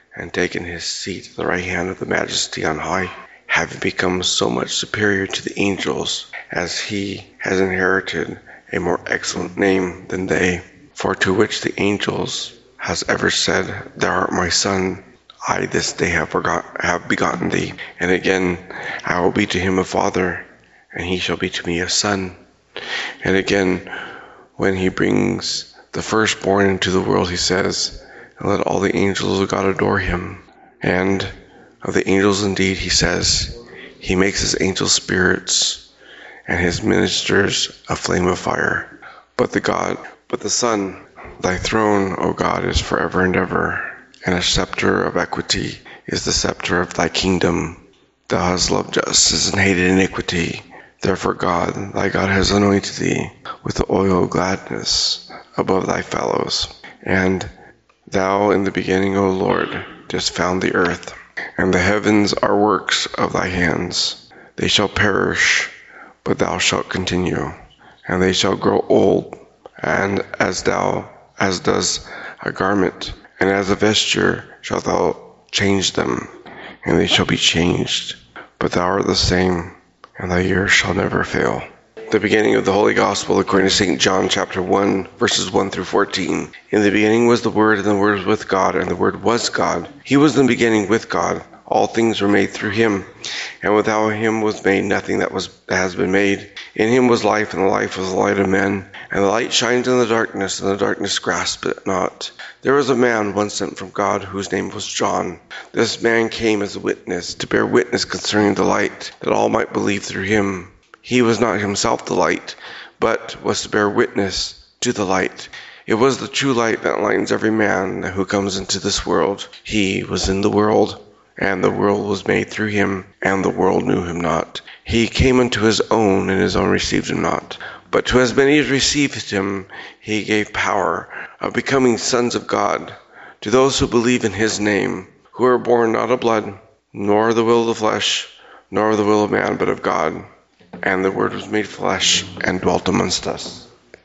and taken his seat at the right hand of the Majesty on high, having become so much superior to the angels, as he has inherited a more excellent name than they. For to which the angels has ever said, Thou art my Son, I this day have begotten thee. And again, I will be to him a father, and he shall be to me a son. And again, when he brings the firstborn into the world, he says, Let all the angels of God adore him. And of the angels indeed, he says, He makes his angels spirits, and his ministers a flame of fire. But the Son, thy throne, O God, is forever and ever, and a scepter of equity is the scepter of thy kingdom. Thou hast loved justice and hated iniquity. Therefore God, thy God, has anointed thee with the oil of gladness above thy fellows. And thou in the beginning, O Lord, didst found the earth, and the heavens are works of thy hands. They shall perish, but thou shalt continue, and they shall grow old, and as does a garment, and as a vesture shalt thou change them, and they shall be changed. But thou art the same, and thy years shall never fail. The beginning of the Holy Gospel according to St. John chapter 1, verses 1 through 14. In the beginning was the Word, and the Word was with God, and the Word was God. He was in the beginning with God. All things were made through him, and without him was made nothing that has been made. In him was life, and the life was the light of men. And the light shines in the darkness, and the darkness grasped it not. There was a man once sent from God, whose name was John. This man came as a witness, to bear witness concerning the light, that all might believe through him. He was not himself the light, but was to bear witness to the light. It was the true light that enlightens every man who comes into this world. He was in the world, and the world was made through him, and the world knew him not. He came unto his own, and his own received him not. But to as many as received him, he gave power of becoming sons of God, to those who believe in his name, who are born not of blood, nor of the will of the flesh, nor of the will of man, but of God. And the Word was made flesh, and dwelt amongst us.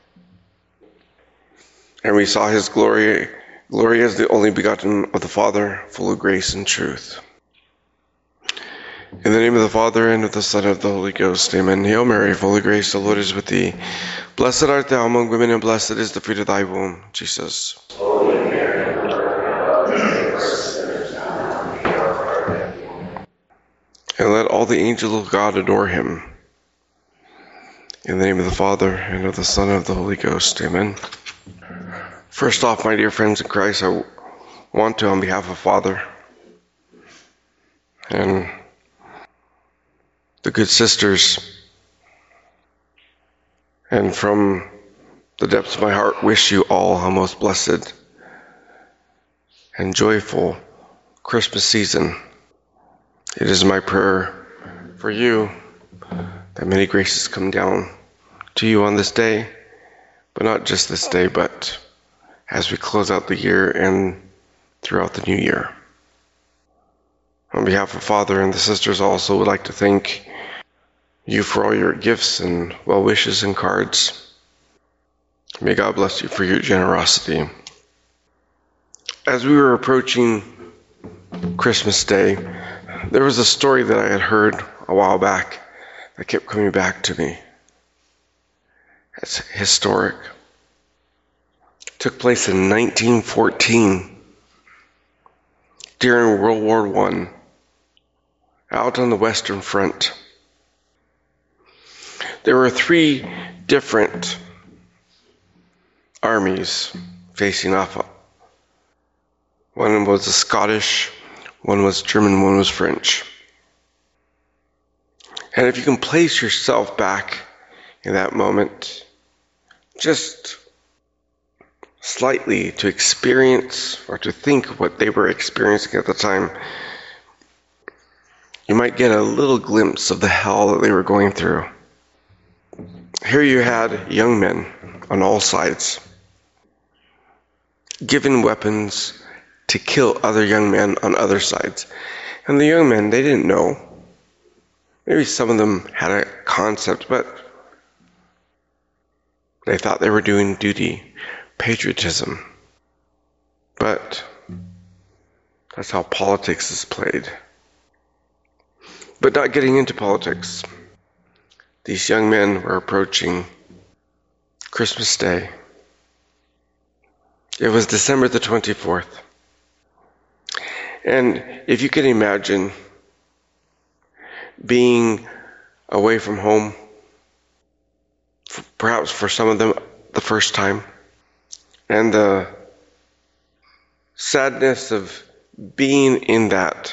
And we saw his glory as the only begotten of the Father, full of grace and truth. In the name of the Father, and of the Son, and of the Holy Ghost, amen. Hail Mary, full of grace, the Lord is with thee. Blessed art thou among women, and blessed is the fruit of thy womb, Jesus. Holy Mary, Mother of God, pray for us sinners now and at the hour of our death. And let all the angels of God adore him. In the name of the Father, and of the Son, and of the Holy Ghost, amen. First off, my dear friends in Christ, I want to, on behalf of Father and the good sisters, and from the depths of my heart, wish you all a most blessed and joyful Christmas season. It is my prayer for you that many graces come down to you on this day, but not just this day, but as we close out the year and throughout the new year. On behalf of Father and the sisters, I also would like to thank you for all your gifts and well wishes and cards. May God bless you for your generosity. As we were approaching Christmas Day, there was a story that I had heard a while back that kept coming back to me. It's historic. It took place in 1914 during World War I, out on the Western Front. There were 3 different armies facing off. One was the Scottish, one was German, one was French. And if you can place yourself back in that moment, just slightly to experience or to think of what they were experiencing at the time, you might get a little glimpse of the hell that they were going through. Here you had young men on all sides, given weapons to kill other young men on other sides. And the young men, they didn't know. Maybe some of them had a concept, but they thought they were doing duty, patriotism. But That's how politics is played. But not getting into politics, these young men were approaching Christmas Day. It was December the 24th. And if you can imagine being away from home, perhaps for some of them the first time, and the sadness of being in that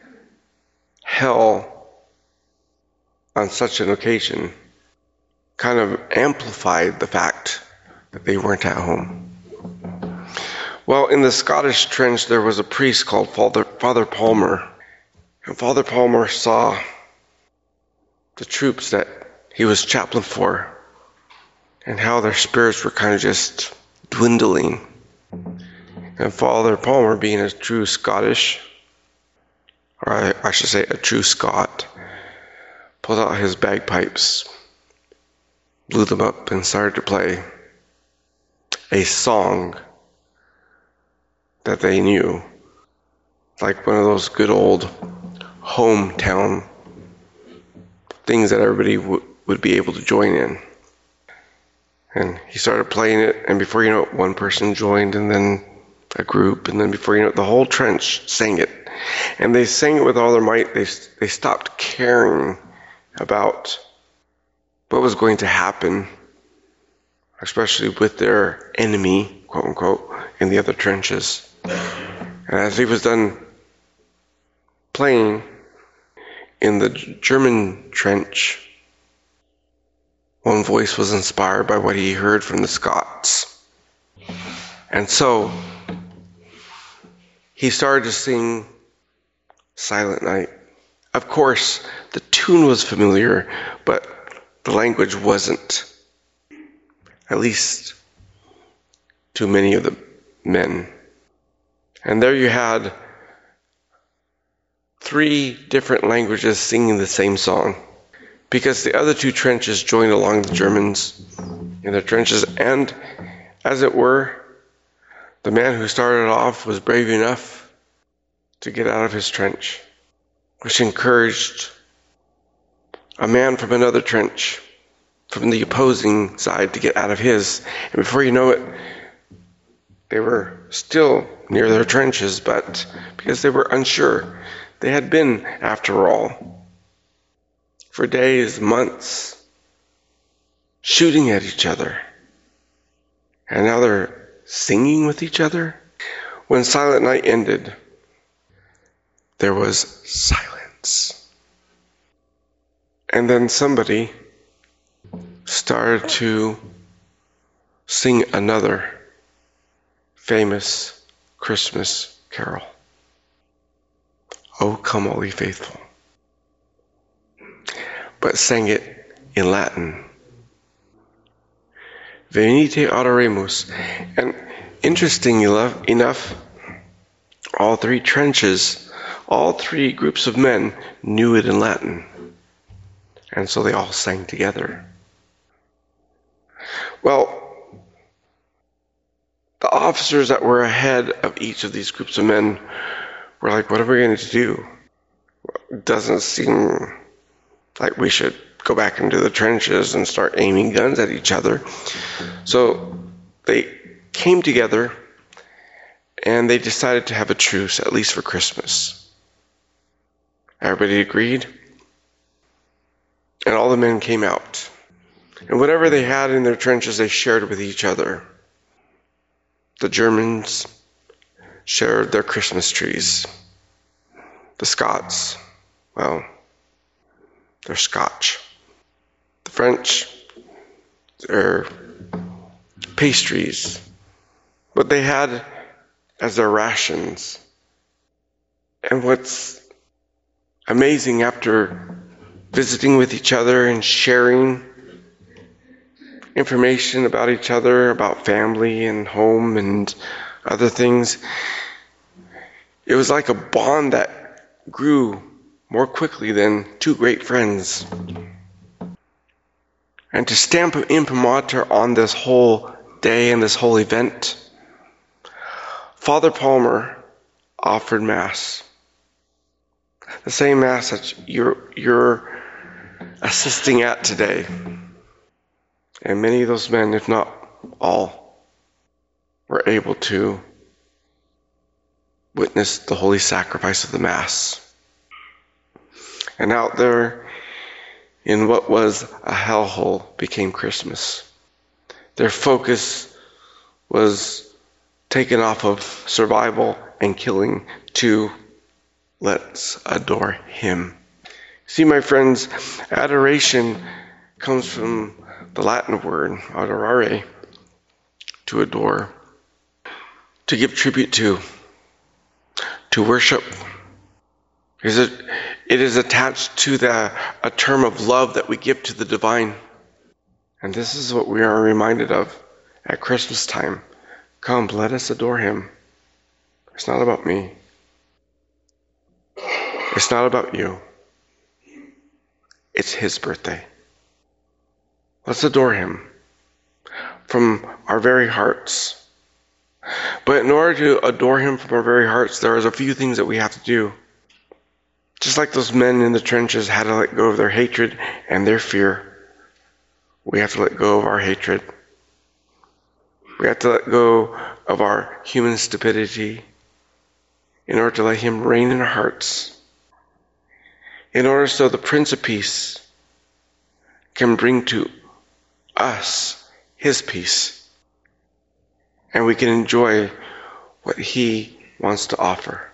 hell on such an occasion kind of amplified the fact that they weren't at home. Well, in the Scottish Trench, there was a priest called Father Palmer. And Father Palmer saw the troops that he was chaplain for and how their spirits were kind of just dwindling. And Father Palmer, being a true Scottish, or I should say a true Scot, pulled out his bagpipes, blew them up, and started to play a song that they knew, like one of those good old hometown things that everybody would be able to join in. And he started playing it, and before you know it, one person joined, and then a group, and then before you know it, the whole trench sang it. And they sang it with all their might. They stopped caring about what was going to happen, especially with their enemy, quote unquote, in the other trenches. And as he was done playing in the German trench, one voice was inspired by what he heard from the Scots. And so he started to sing Silent Night. Of course, the tune was familiar, but the language wasn't, at least to many of the men. And there you had 3 different languages singing the same song, because the other 2 trenches joined along the Germans in their trenches, and as it were, the man who started off was brave enough to get out of his trench, which encouraged a man from another trench, from the opposing side, to get out of his. And before you know it, they were still near their trenches, but because they were unsure, they had been, after all, for days, months, shooting at each other. And now they're singing with each other. When Silent Night ended, there was silence. And then somebody started to sing another famous Christmas carol. "O Come All Ye Faithful," but sang it in Latin. "Venite adoremus." And interesting enough, all 3 trenches, all 3 groups of men knew it in Latin. And so they all sang together. Well, the officers that were ahead of each of these groups of men were like, what are we going to do? It doesn't seem like we should go back into the trenches and start aiming guns at each other. So they came together and they decided to have a truce, at least for Christmas. Everybody agreed, and all the men came out. And whatever they had in their trenches, they shared with each other. The Germans shared their Christmas trees. The Scots, well, they're Scotch. The French, their pastries. What they had as their rations. And what's amazing, after visiting with each other and sharing information about each other, about family and home and other things, it was like a bond that grew more quickly than 2 great friends. And to stamp an imprimatur on this whole day and this whole event, Father Palmer offered Mass. The same Mass that you're assisting at today. And many of those men, if not all, were able to witness the holy sacrifice of the Mass. And out there in what was a hellhole became Christmas. Their focus was taken off of survival and killing to let's adore Him. See, my friends, adoration comes from the Latin word adorare, to adore, to give tribute to worship. It is attached to a term of love that we give to the divine. And this is what we are reminded of at Christmas time. Come, let us adore Him. It's not about me. It's not about you. It's His birthday. Let's adore Him from our very hearts. But in order to adore Him from our very hearts, there is a few things that we have to do. Just like those men in the trenches had to let go of their hatred and their fear, we have to let go of our hatred. We have to let go of our human stupidity in order to let Him reign in our hearts. In order so the Prince of Peace can bring to us His peace. And we can enjoy what He wants to offer.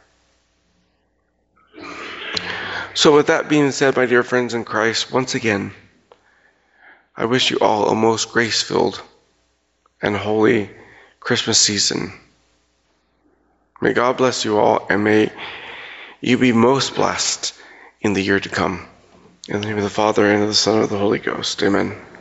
So with that being said, my dear friends in Christ, once again, I wish you all a most grace-filled and holy Christmas season. May God bless you all, and may you be most blessed in the year to come. In the name of the Father, and of the Son, and of the Holy Ghost. Amen.